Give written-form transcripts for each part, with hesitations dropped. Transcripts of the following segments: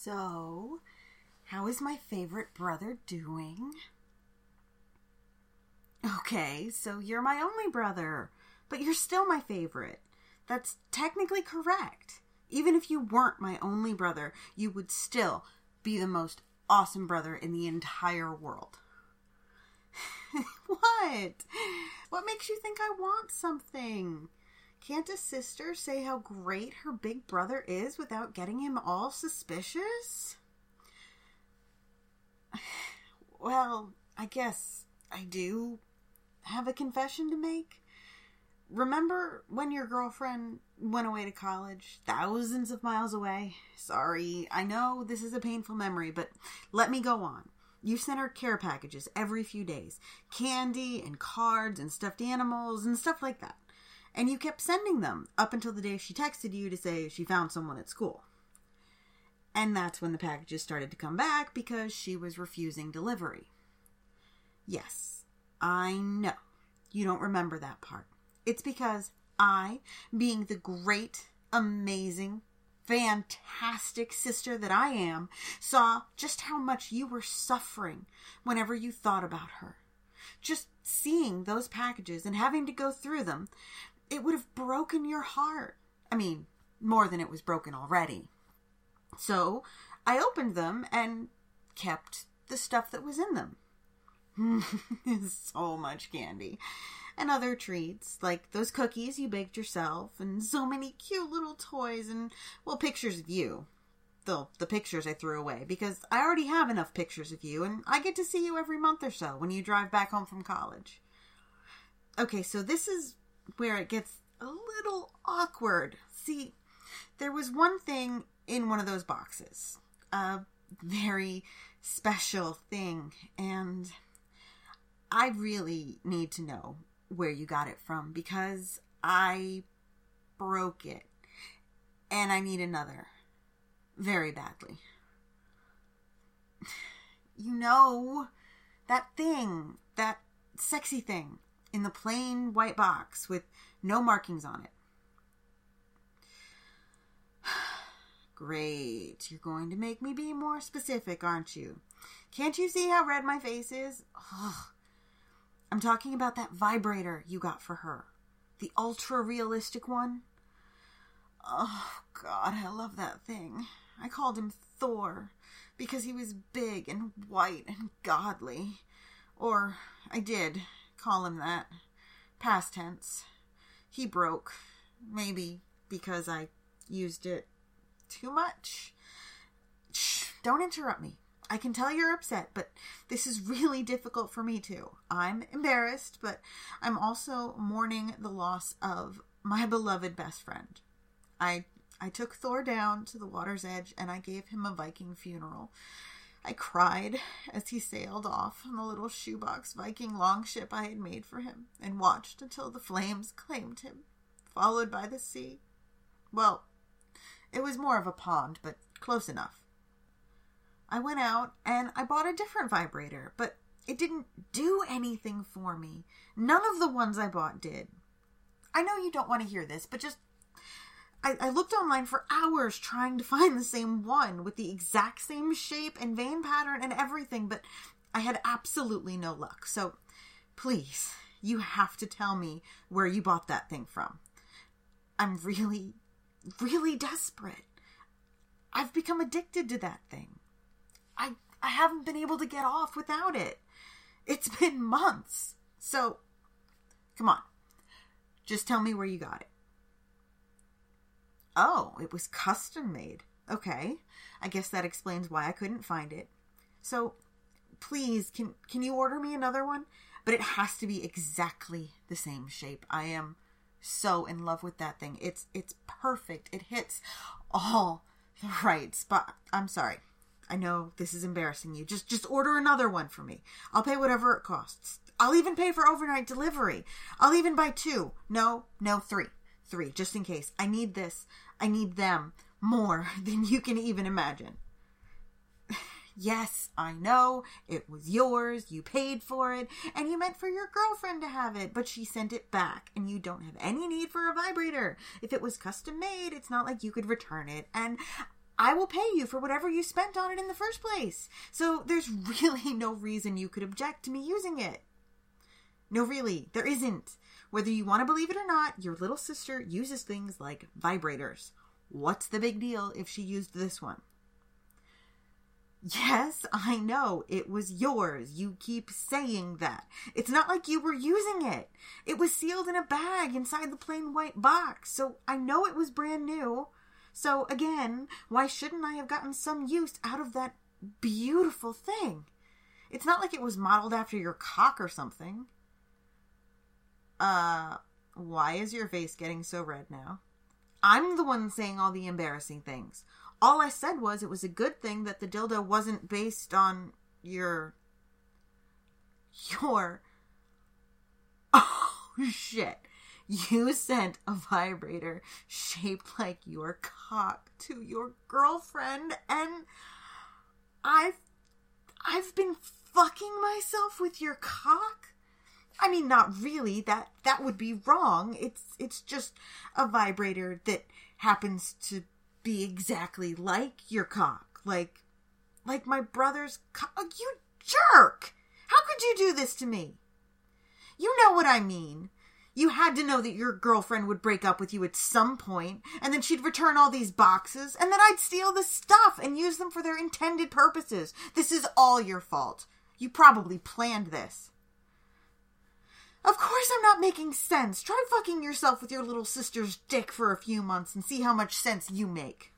So, how is my favorite brother doing? Okay, so you're my only brother, but you're still my favorite. That's technically correct. Even if you weren't my only brother, you would still be the most awesome brother in the entire world. What? What makes you think I want something? Can't a sister say how great her big brother is without getting him all suspicious? Well, I guess I do have a confession to make. Remember when your girlfriend went away to college, thousands of miles away? Sorry, I know this is a painful memory, but let me go on. You sent her care packages every few days. Candy and cards and stuffed animals and stuff like that. And you kept sending them up until the day she texted you to say she found someone at school. And that's when the packages started to come back because she was refusing delivery. Yes, I know. You don't remember that part. It's because I, being the great, amazing, fantastic sister that I am, saw just how much you were suffering whenever you thought about her. Just seeing those packages and having to go through them, it would have broken your heart. I mean, more than it was broken already. So, I opened them and kept the stuff that was in them. So much candy. And other treats, like those cookies you baked yourself, and so many cute little toys, and, well, pictures of you. Though, the pictures I threw away, because I already have enough pictures of you, and I get to see you every month or so when you drive back home from college. Okay, so this is where it gets a little awkward. See, there was one thing in one of those boxes. A very special thing, and I really need to know where you got it from, because I broke it, and I need another, very badly. You know, that thing, that sexy thing, in the plain white box with no markings on it. Great, you're going to make me be more specific, aren't you? Can't you see how red my face is? Ugh. I'm talking about that vibrator you got for her. The ultra-realistic one. Oh, God, I love that thing. I called him Thor because he was big and white and godly. Or, I did call him that. Past tense. He broke. Maybe because I used it too much. Shh, don't interrupt me. I can tell you're upset, but this is really difficult for me too. I'm embarrassed, but I'm also mourning the loss of my beloved best friend. I took Thor down to the water's edge and I gave him a Viking funeral. I cried as he sailed off on the little shoebox Viking longship I had made for him and watched until the flames claimed him, followed by the sea. Well, it was more of a pond, but close enough. I went out and I bought a different vibrator, but it didn't do anything for me. None of the ones I bought did. I know you don't want to hear this, but just... I looked online for hours trying to find the same one with the exact same shape and vein pattern and everything, but I had absolutely no luck. So, please, you have to tell me where you bought that thing from. I'm really, really desperate. I've become addicted to that thing. I haven't been able to get off without it. It's been months. So, come on. Just tell me where you got it. Oh, it was custom made. Okay. I guess that explains why I couldn't find it. So, please, can you order me another one? But it has to be exactly the same shape. I am so in love with that thing. It's perfect. It hits all the right spot. I'm sorry. I know this is embarrassing you. Just order another one for me. I'll pay whatever it costs. I'll even pay for overnight delivery. I'll even buy 2. No, 3. 3, just in case. I need this. I need them more than you can even imagine. Yes, I know. It was yours. You paid for it. And you meant for your girlfriend to have it. But she sent it back. And you don't have any need for a vibrator. If it was custom made, it's not like you could return it. And I will pay you for whatever you spent on it in the first place. So there's really no reason you could object to me using it. No, really, there isn't. Whether you want to believe it or not, your little sister uses things like vibrators. What's the big deal if she used this one? Yes, I know. It was yours. You keep saying that. It's not like you were using it. It was sealed in a bag inside the plain white box. So I know it was brand new. So again, why shouldn't I have gotten some use out of that beautiful thing? It's not like it was modeled after your cock or something. Why is your face getting so red now? I'm the one saying all the embarrassing things. All I said was it was a good thing that the dildo wasn't based on your... Oh, shit. You sent a vibrator shaped like your cock to your girlfriend, and I've been fucking myself with your cock? I mean, not really. That would be wrong. It's just a vibrator that happens to be exactly like your cock. Like my brother's cock. Oh, you jerk! How could you do this to me? You know what I mean. You had to know that your girlfriend would break up with you at some point, and then she'd return all these boxes, and then I'd steal the stuff and use them for their intended purposes. This is all your fault. You probably planned this. Of course I'm not making sense. Try fucking yourself with your little sister's dick for a few months and see how much sense you make.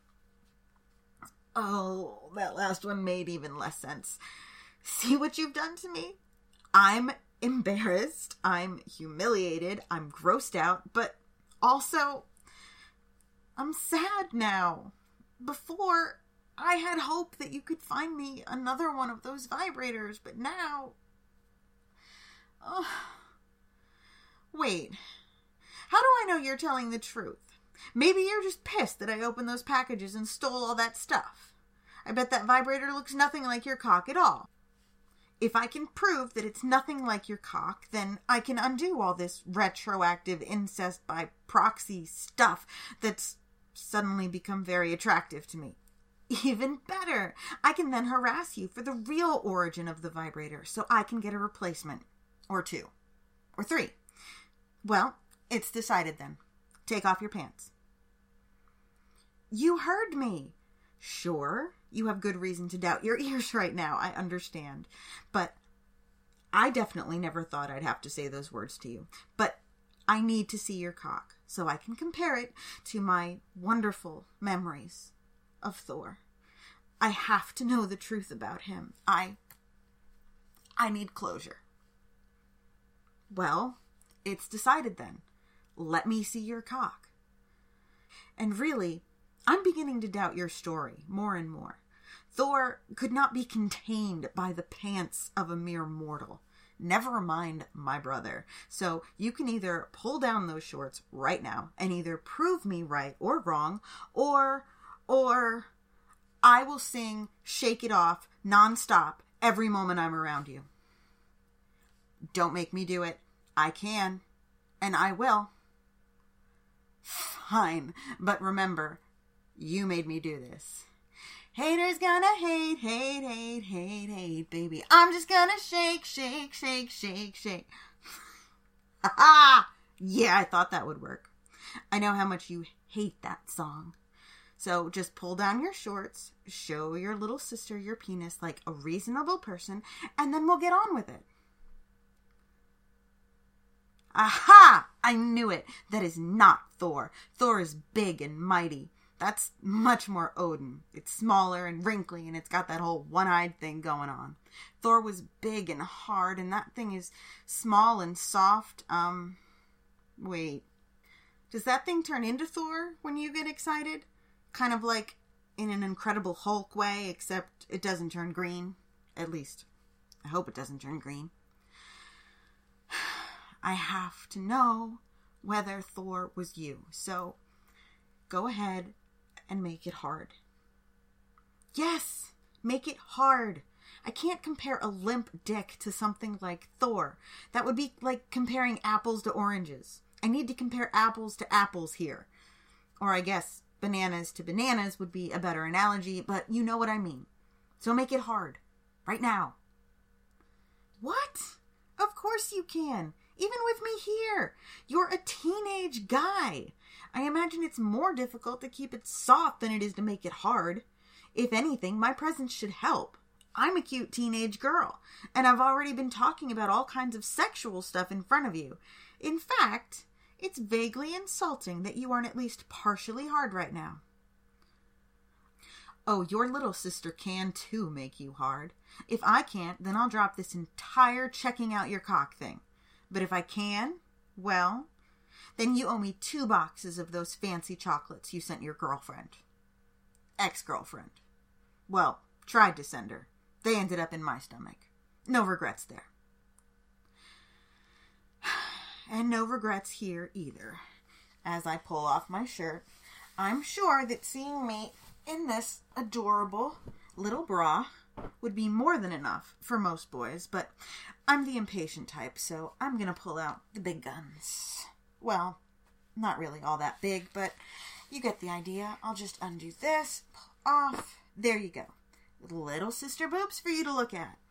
Oh, that last one made even less sense. See what you've done to me? I'm embarrassed. I'm humiliated. I'm grossed out. But also, I'm sad now. Before, I had hope that you could find me another one of those vibrators. But now... Oh... Wait, how do I know you're telling the truth? Maybe you're just pissed that I opened those packages and stole all that stuff. I bet that vibrator looks nothing like your cock at all. If I can prove that it's nothing like your cock, then I can undo all this retroactive incest by proxy stuff that's suddenly become very attractive to me. Even better, I can then harass you for the real origin of the vibrator so I can get a replacement. Or 2. Or 3. Well, it's decided then. Take off your pants. You heard me. Sure, you have good reason to doubt your ears right now, I understand. But I definitely never thought I'd have to say those words to you. But I need to see your cock so I can compare it to my wonderful memories of Thor. I have to know the truth about him. I need closure. Well... It's decided then. Let me see your cock. And really, I'm beginning to doubt your story more and more. Thor could not be contained by the pants of a mere mortal. Never mind my brother. So you can either pull down those shorts right now and either prove me right or wrong, or I will sing Shake It Off nonstop every moment I'm around you. Don't make me do it. I can, and I will. Fine, but remember, you made me do this. Haters gonna hate, hate, hate, hate, hate, baby. I'm just gonna shake, shake, shake, shake, shake. Ha ha! Yeah, I thought that would work. I know how much you hate that song. So just pull down your shorts, show your little sister your penis like a reasonable person, and then we'll get on with it. Aha! I knew it. That is not Thor. Thor is big and mighty. That's much more Odin. It's smaller and wrinkly, and it's got that whole one-eyed thing going on. Thor was big and hard, and that thing is small and soft. Wait. Does that thing turn into Thor when you get excited? Kind of like in an Incredible Hulk way, except it doesn't turn green. At least, I hope it doesn't turn green. I have to know whether Thor was you. So, go ahead and make it hard. Yes! Make it hard. I can't compare a limp dick to something like Thor. That would be like comparing apples to oranges. I need to compare apples to apples here. Or I guess bananas to bananas would be a better analogy, but you know what I mean. So make it hard. Right now. What? Of course you can. Even with me here. You're a teenage guy. I imagine it's more difficult to keep it soft than it is to make it hard. If anything, my presence should help. I'm a cute teenage girl, and I've already been talking about all kinds of sexual stuff in front of you. In fact, it's vaguely insulting that you aren't at least partially hard right now. Oh, your little sister can too make you hard. If I can't, then I'll drop this entire checking out your cock thing. But if I can, well, then you owe me 2 boxes of those fancy chocolates you sent your girlfriend. Ex-girlfriend. Well, tried to send her. They ended up in my stomach. No regrets there. And no regrets here either. As I pull off my shirt, I'm sure that seeing me in this adorable little bra would be more than enough for most boys, but I'm the impatient type, so I'm gonna pull out the big guns. Well, not really all that big, but you get the idea. I'll just undo this, pull off. There you go. Little sister boobs for you to look at.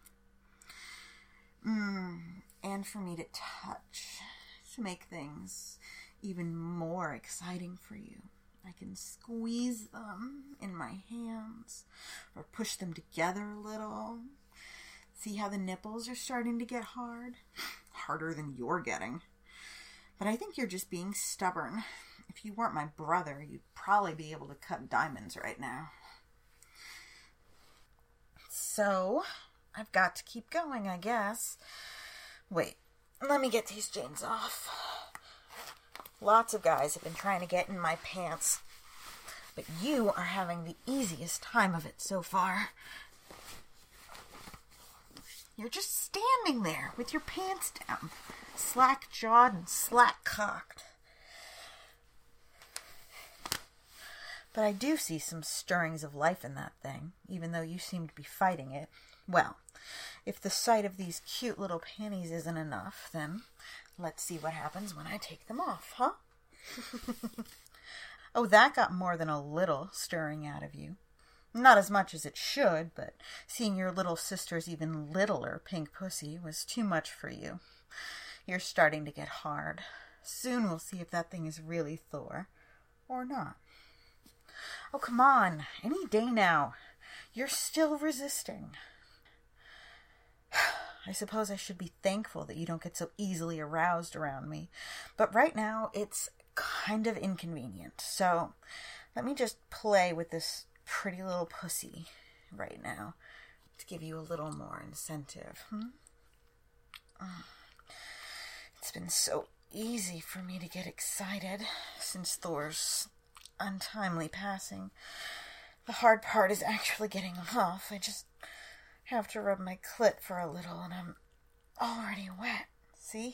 And for me to touch, to make things even more exciting for you. I can squeeze them in my hands or push them together a little. See how the nipples are starting to get hard? Harder than you're getting. But I think you're just being stubborn. If you weren't my brother, you'd probably be able to cut diamonds right now. So, I've got to keep going, I guess. Wait, let me get these jeans off. Lots of guys have been trying to get in my pants, but you are having the easiest time of it so far. You're just standing there with your pants down, slack-jawed and slack-cocked. But I do see some stirrings of life in that thing, even though you seem to be fighting it. Well, if the sight of these cute little panties isn't enough, then let's see what happens when I take them off, huh? Oh, that got more than a little stirring out of you. Not as much as it should, but seeing your little sister's even littler pink pussy was too much for you. You're starting to get hard. Soon we'll see if that thing is really Thor or not. Oh, come on. Any day now. You're still resisting. I suppose I should be thankful that you don't get so easily aroused around me. But right now, it's kind of inconvenient. So, let me just play with this pretty little pussy right now to give you a little more incentive. It's been so easy for me to get excited since Thor's untimely passing. The hard part is actually getting off. I just have to rub my clit for a little and I'm already wet. See?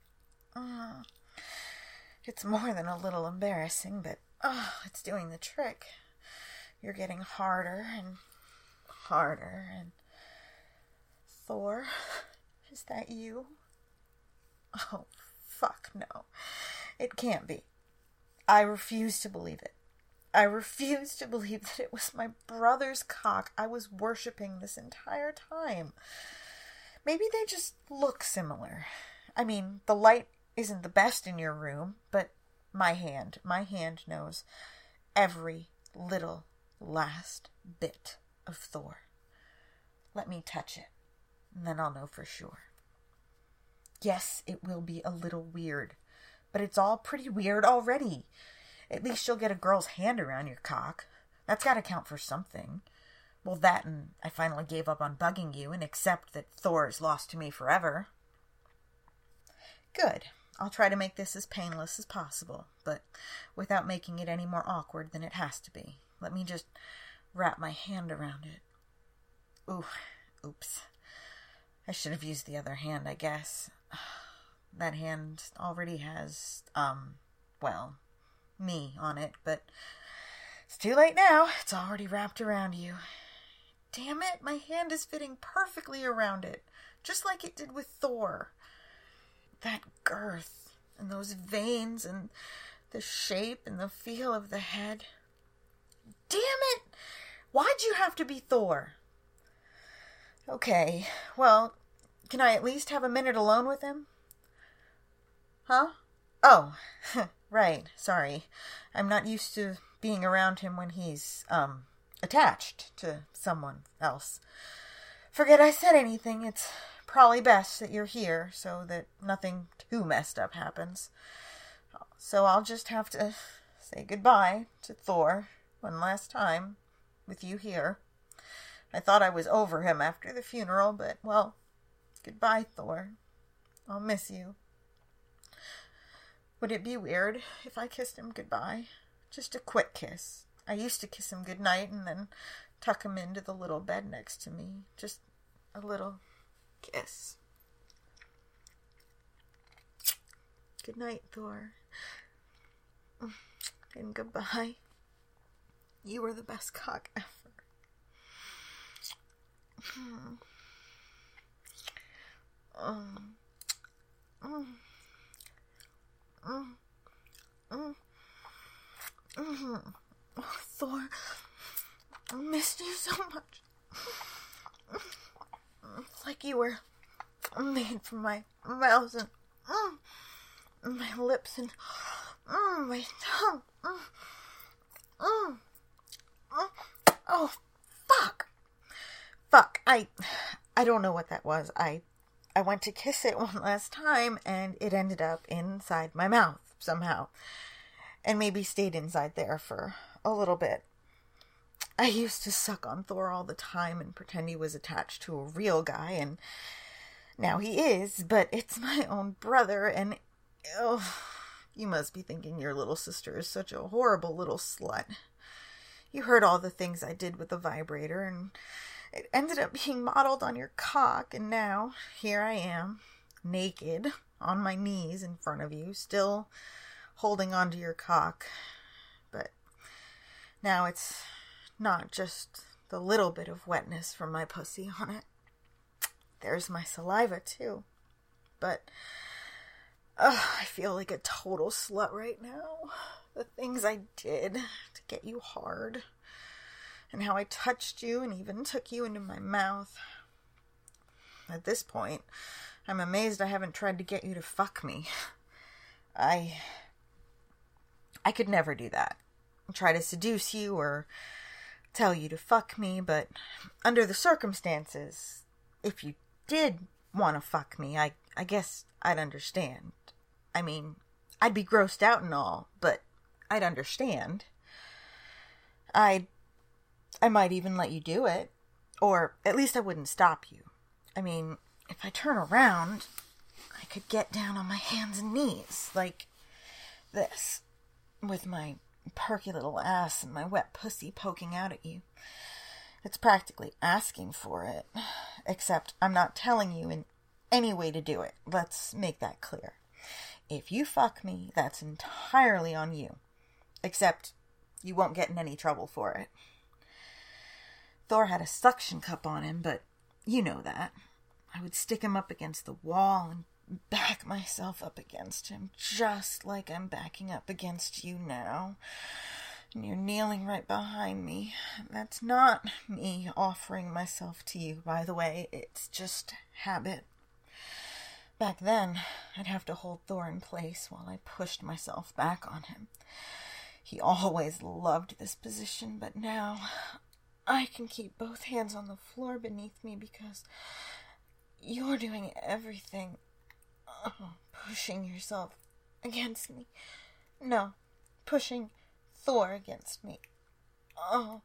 It's more than a little embarrassing, but it's doing the trick. You're getting harder and harder and... Thor? Is that you? Oh, fuck no. It can't be. I refuse to believe it. I refuse to believe that it was my brother's cock I was worshipping this entire time. Maybe they just look similar. I mean, the light isn't the best in your room, but my hand knows every little last bit of Thor. Let me touch it, and then I'll know for sure. Yes, it will be a little weird, but it's all pretty weird already. At least you'll get a girl's hand around your cock. That's got to count for something. Well, that and I finally gave up on bugging you and accept that Thor is lost to me forever. Good. I'll try to make this as painless as possible, but without making it any more awkward than it has to be. Let me just wrap my hand around it. Oops. I should have used the other hand, I guess. That hand already has, me on it, but it's too late now. It's already wrapped around you. Damn it, my hand is fitting perfectly around it, just like it did with Thor. That girth, and those veins, and the shape and the feel of the head. damn it! Why'd you have to be Thor? Okay, well, can I at least have a minute alone with him? Huh? Oh, right, sorry. I'm not used to being around him when he's, attached to someone else. Forget I said anything. It's probably best that you're here so that nothing too messed up happens. So I'll just have to say goodbye to Thor one last time with you here. I thought I was over him after the funeral, but, well, goodbye, Thor. I'll miss you. Would it be weird if I kissed him goodbye? Just a quick kiss. I used to kiss him goodnight and then tuck him into the little bed next to me. Just a little kiss. Good night, Thor. And goodbye. You were the best cock ever. Oh, Thor, I missed you so much. It's like you were made from my mouth and my lips and my tongue. Oh, fuck. Fuck, I don't know what that was. I went to kiss it one last time, and it ended up inside my mouth somehow. And maybe stayed inside there for a little bit. I used to suck on Thor all the time and pretend he was attached to a real guy, and now he is, but it's my own brother, and you must be thinking your little sister is such a horrible little slut. You heard all the things I did with the vibrator, and it ended up being modeled on your cock, and now here I am, naked, on my knees in front of you, still holding onto your cock. But now it's not just the little bit of wetness from my pussy on it. There's my saliva, too. But I feel like a total slut right now. The things I did to get you hard. And how I touched you and even took you into my mouth. At this point, I'm amazed I haven't tried to get you to fuck me. I could never do that. Try to seduce you or tell you to fuck me, but under the circumstances, if you did want to fuck me, I guess I'd understand. I mean, I'd be grossed out and all, but I'd understand. I might even let you do it, or at least I wouldn't stop you. I mean, if I turn around, I could get down on my hands and knees, like this, with my perky little ass and my wet pussy poking out at you. It's practically asking for it, except I'm not telling you in any way to do it. Let's make that clear. If you fuck me, that's entirely on you, except you won't get in any trouble for it. Thor had a suction cup on him, but you know that. I would stick him up against the wall and back myself up against him, just like I'm backing up against you now. And you're kneeling right behind me. That's not me offering myself to you, by the way. It's just habit. Back then, I'd have to hold Thor in place while I pushed myself back on him. He always loved this position, but now I can keep both hands on the floor beneath me because you're doing everything. Pushing yourself against me. No, pushing Thor against me. I'm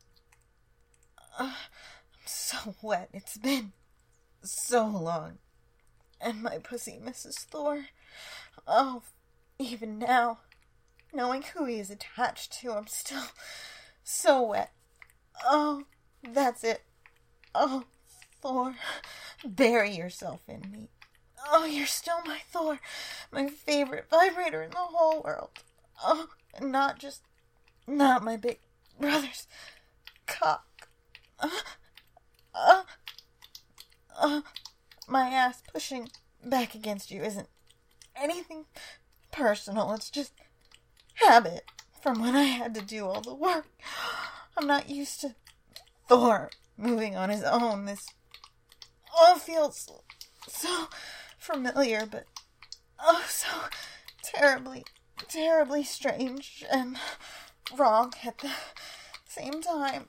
so wet. It's been so long. And my pussy misses Thor. Even now, knowing who he is attached to, I'm still so wet. That's it. Thor, bury yourself in me. You're still my Thor, my favorite vibrator in the whole world. And not my big brother's cock. My ass pushing back against you isn't anything personal. It's just habit from when I had to do all the work I'm not used to Thor moving on his own. This all feels so familiar, but so terribly, terribly strange and wrong at the same time.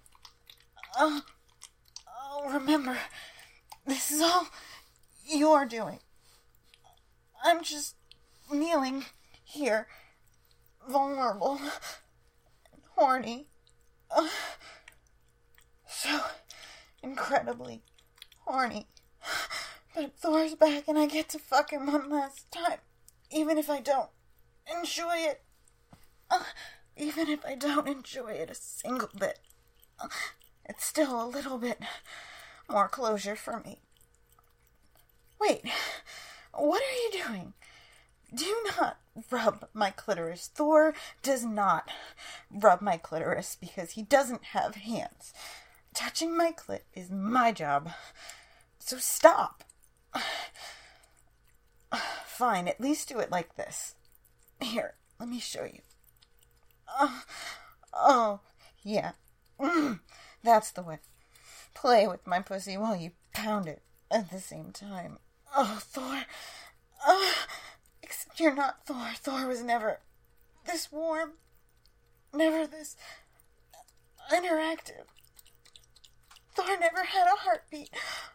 Remember, this is all you're doing. I'm just kneeling here, vulnerable, and horny. So incredibly horny. But Thor's back and I get to fuck him one last time. Even if I don't enjoy it. Even if I don't enjoy it a single bit. It's still a little bit more closure for me. Wait, what are you doing? Do not rub my clitoris. Thor does not rub my clitoris because he doesn't have hands. Touching my clit is my job. So stop. Fine, at least do it like this. Here, let me show you. Oh, yeah. That's the way. Play with my pussy while you pound it at the same time. Oh, Thor. Except you're not Thor. Thor was never this warm. Never this interactive. Thor never had a heartbeat.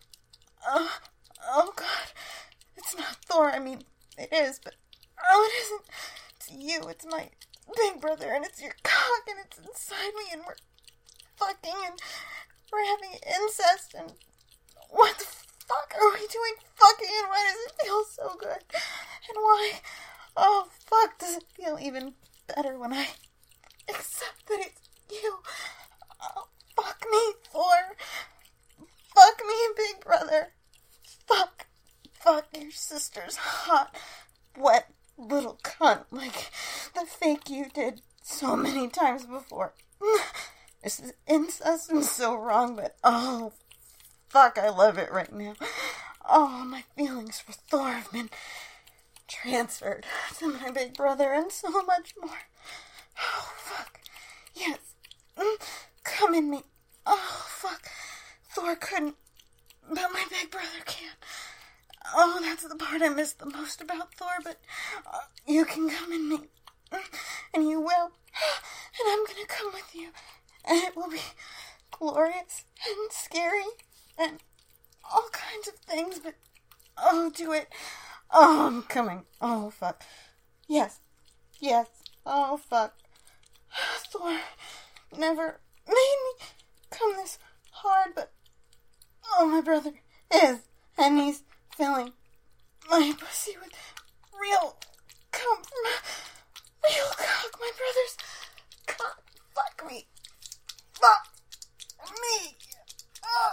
Oh, God. It's not Thor. I mean, it is, but it isn't. It's you. It's my big brother, and it's your cock, and it's inside me, and we're fucking, and we're having incest, and what the fuck are we doing fucking, and why does it feel so good? And why, oh fuck, does it feel even better when I accept that it's you? Oh, fuck me, Thor. Fuck me, big brother. Fuck your sister's hot, wet little cunt like the fake you did so many times before. This is incest and so wrong, but oh, fuck, I love it right now. Oh, my feelings for Thor have been transferred to my big brother and so much more. Oh, fuck. Yes. Come in me. Oh, fuck. Thor couldn't, but my big brother can. Oh, that's the part I miss the most about Thor, but you can come in me. And you will. And I'm gonna come with you. And it will be glorious and scary and all kinds of things, but oh, do it. Oh, I'm coming. Oh, fuck. Yes. Oh, fuck. Thor never made me come this hard, but oh, my brother is, and he's filling my pussy with real cum from a real cock. My brother's cock. Fuck me. Fuck me. Oh.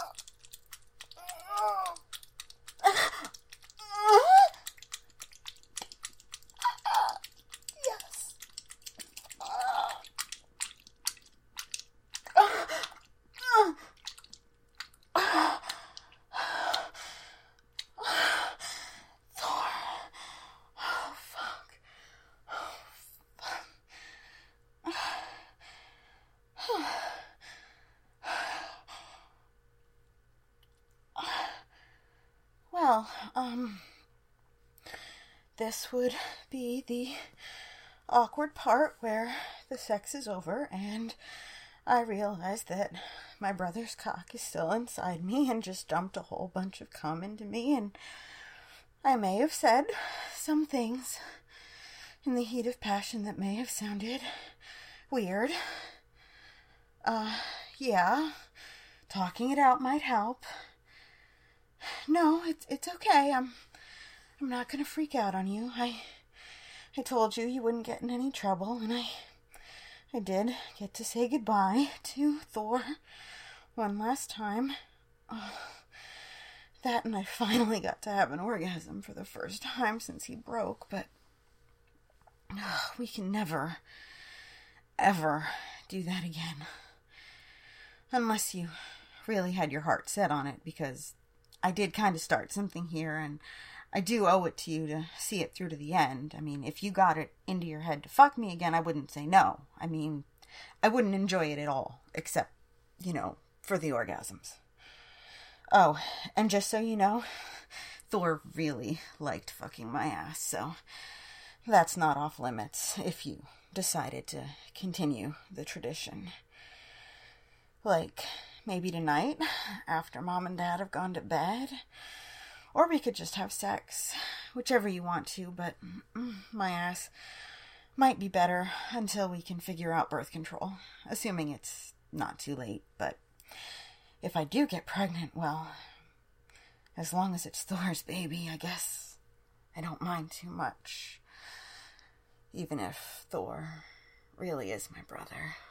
Yes. Thor. Oh, fuck. Well, this would be the awkward part where the sex is over and I realize that my brother's cock is still inside me and just dumped a whole bunch of cum into me, and I may have said some things in the heat of passion that may have sounded weird. Yeah, talking it out might help. No, it's okay. I'm not gonna freak out on you. I told you you wouldn't get in any trouble, and I did get to say goodbye to Thor one last time. That, and I finally got to have an orgasm for the first time since he broke, but we can never, ever do that again. Unless you really had your heart set on it, because I did kind of start something here, and I do owe it to you to see it through to the end. I mean, if you got it into your head to fuck me again, I wouldn't say no. I mean, I wouldn't enjoy it at all, except, for the orgasms. Oh, and just so you know, Thor really liked fucking my ass, so that's not off limits if you decided to continue the tradition. Like, maybe tonight, after Mom and Dad have gone to bed. Or we could just have sex, whichever you want to, but my ass might be better until we can figure out birth control, assuming it's not too late. But if I do get pregnant, well, as long as it's Thor's baby, I guess I don't mind too much. Even if Thor really is my brother.